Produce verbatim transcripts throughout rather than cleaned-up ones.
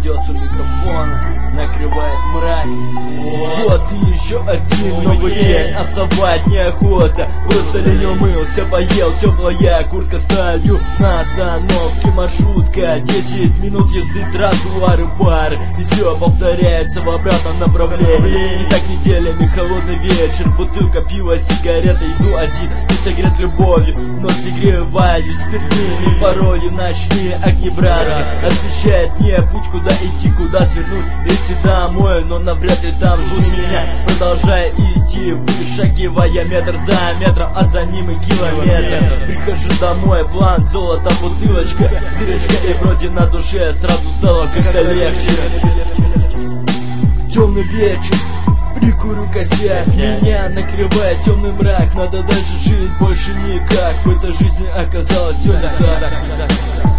Дёс у микрофона, накрывает мрак. Вот и еще один новый день, а вставать неохота. Просто лень умылся, поел, теплая куртка, стою на остановке, маршрутка. Десять минут езды, тротуары, бар, и все повторяется в обратном направлении. И так неделями холодный вечер, бутылка пива, сигарета, иду один, не согрет любовью, но согреваюсь спиртными. Порою ночные огни братья освещает мне путь, куда идти, куда свернуть. Если домой, но навряд ли там ждут меня. Продолжая идти, вышагивая метр за метром, а за ним и километр. Прихожу домой, план, золото, бутылочка, стырочка, и вроде на душе сразу стало как-то легче. Темный вечер, прикурю косяк, меня накрывает темный мрак. Надо дальше жить, больше никак. В этой жизни оказалось все не так.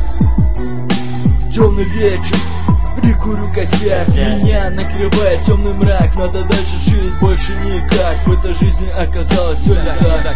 Темный вечер, прикурю косяк, меня накрывает темный мрак. Надо дальше жить, больше никак. В этой жизни оказалось все не так.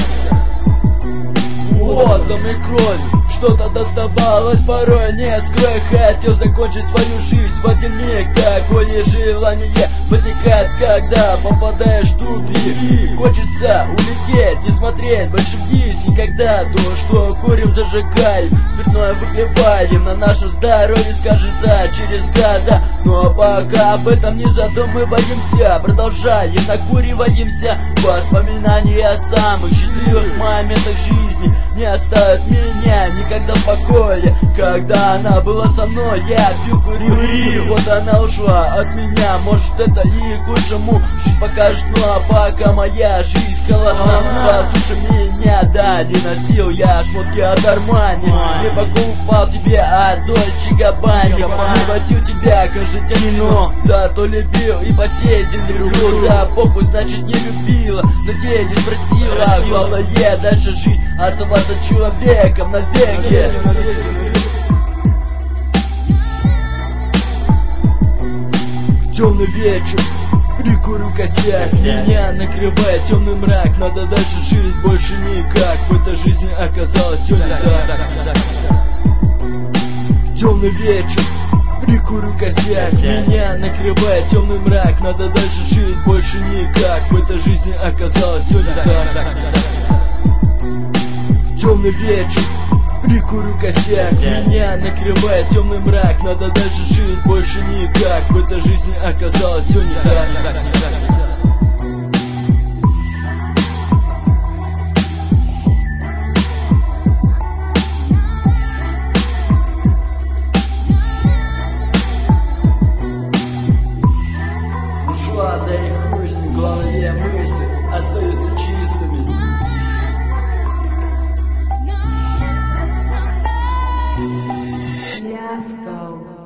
Вот там и кровь, что-то доставалось порой, не скрой. Хотел закончить свою жизнь в один миг. Такое желание возникает, когда попадаешь в тупик. Хочется улететь, не смотреть больше вниз никогда. То, что курим, зажигаем, спиртное выпиваем, на наше здоровье скажется через года. Но пока об этом не задумываемся, продолжаем накуриваемся. Воспоминания о самых счастливых моментах жизни не оставят меня никогда в покое. Когда она была со мной, я пил, курил, и вот она ушла от меня. Может, это и к лучшему, жизнь покажет. Ну а пока моя жизнь холодна, послушай меня, да, не носил я шмотки от Армани, не покупал тебе от Дольче Габбани, не водил тебя каждый день, но зато любил и по сей день люблю. Да, похуй, значит не любила, надеюсь простила. Главное дальше жить, оставаться человеком навеки. Темный вечер, прикурю косяк, меня накрывает темный мрак. Надо дальше жить, больше никак. В этой жизни оказалось все не так. Темный вечер, прикурю косяк, меня накрывает темный мрак. Надо дальше жить, больше никак. В этой жизни оказалось все не так. Темный вечер, прикурю косяк, меня накрывает темный мрак. Надо дальше жить, больше никак. В этой жизни оказалось все не так. Ушла, да и хуй с ним, главное мысли остаются чистыми. Fiasco.